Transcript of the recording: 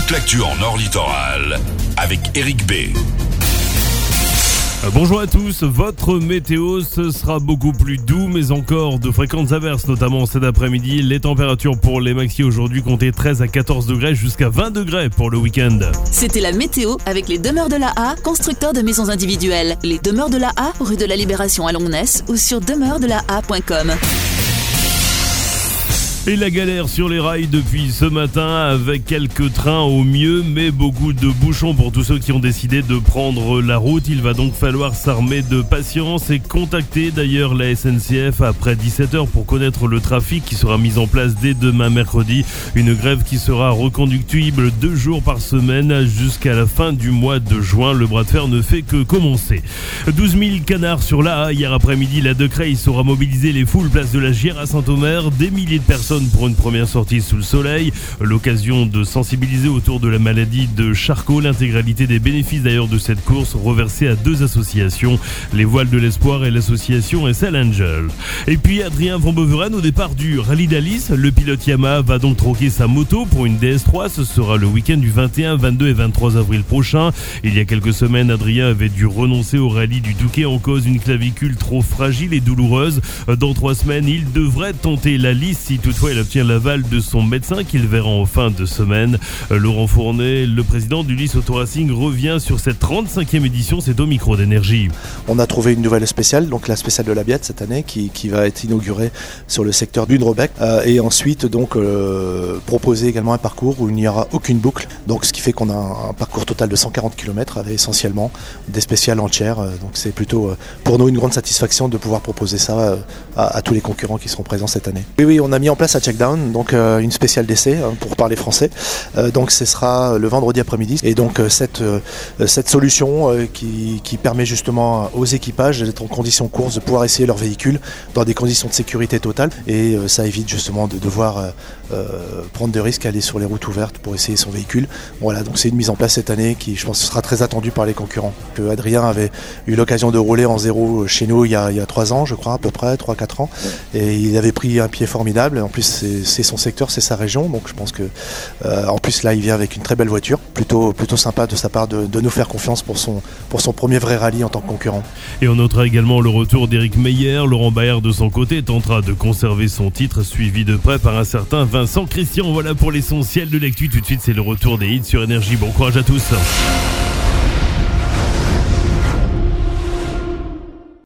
toute l'actu en Nord Littoral avec Eric B. Bonjour à tous, votre météo, ce sera beaucoup plus doux mais encore de fréquentes averses, notamment cet après-midi. Les températures pour les maxi aujourd'hui comptaient 13 à 14 degrés jusqu'à 20 degrés pour le week-end. C'était la météo avec les Demeures de la A, constructeurs de maisons individuelles. Les Demeures de la A, rue de la Libération à Longness ou sur demeuresdelaa.com. Et la galère sur les rails depuis ce matin avec quelques trains au mieux mais beaucoup de bouchons pour tous ceux qui ont décidé de prendre la route. Il va donc falloir s'armer de patience et contacter d'ailleurs la SNCF après 17h pour connaître le trafic qui sera mis en place dès demain mercredi. Une grève qui sera reconductible 2 jours par semaine jusqu'à la fin du mois de juin. Le bras de fer ne fait que commencer. 12 000 canards sur l'A. Hier après-midi, la De Creil saura mobiliser les foules place de la Gière à Saint-Omer. Des milliers de personnes pour une première sortie sous le soleil. L'occasion de sensibiliser autour de la maladie de Charcot. L'intégralité des bénéfices d'ailleurs de cette course reversés à 2 associations, les Voiles de l'Espoir et l'association SL Angel. Et puis Adrien Van Beveren au départ du Rallye d'Alice. Le pilote Yamaha va donc troquer sa moto pour une DS3. Ce sera le week-end du 21, 22 et 23 avril prochain. Il y a quelques semaines, Adrien avait dû renoncer au rallye du Touquet en cause d'une clavicule trop fragile et douloureuse. Dans 3 semaines, il devrait tenter la liste si toutefois il obtient l'aval de son médecin qu'il verra en fin de semaine. Laurent Fournet, le président du Nice Auto Racing, revient sur cette 35e édition. C'est au micro d'Énergie. On a trouvé une nouvelle spéciale, donc la spéciale de la Biette cette année qui va être inaugurée sur le secteur d'Une-Rebec et ensuite donc proposer également un parcours où il n'y aura aucune boucle, donc ce qui fait qu'on a un parcours total de 140 km avec essentiellement des spéciales entières, donc c'est plutôt pour nous une grande satisfaction de pouvoir proposer ça à tous les concurrents qui seront présents cette année. Oui, on a mis en place à Checkdown, donc une spéciale d'essai pour parler français. Donc ce sera le vendredi après-midi. Et donc cette solution qui permet justement aux équipages d'être en condition course, de pouvoir essayer leur véhicule dans des conditions de sécurité totale. Et ça évite justement de devoir prendre de risques à aller sur les routes ouvertes pour essayer son véhicule. Voilà, donc c'est une mise en place cette année qui, je pense, sera très attendue par les concurrents. Adrien avait eu l'occasion de rouler en zéro chez nous il y a 3 ans, je crois, à peu près, 3-4 ans. Et il avait pris un pied formidable. En plus, c'est son secteur, c'est sa région, donc je pense que en plus là il vient avec une très belle voiture, plutôt sympa de sa part de nous faire confiance pour son premier vrai rallye en tant que concurrent. Et on notera également le retour d'Éric Meyer. Laurent Baer de son côté tentera de conserver son titre, suivi de près par un certain Vincent Christian. Voilà pour l'essentiel de l'actu. Tout de suite c'est le retour des hits sur Énergie. Bon courage à tous.